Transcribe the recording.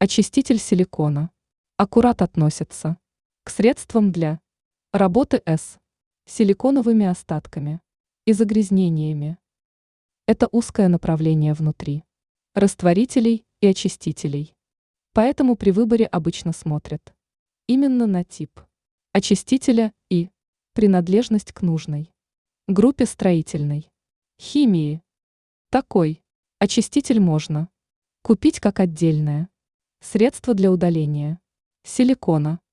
Очиститель силикона. Аккурат относится к средствам для работы с силиконовыми остатками и загрязнениями. Это узкое направление внутри растворителей и очистителей. Поэтому при выборе обычно смотрят именно на тип очистителя и принадлежность к нужной группе строительной химии. Такой очиститель можно купить как отдельное средство для удаления силикона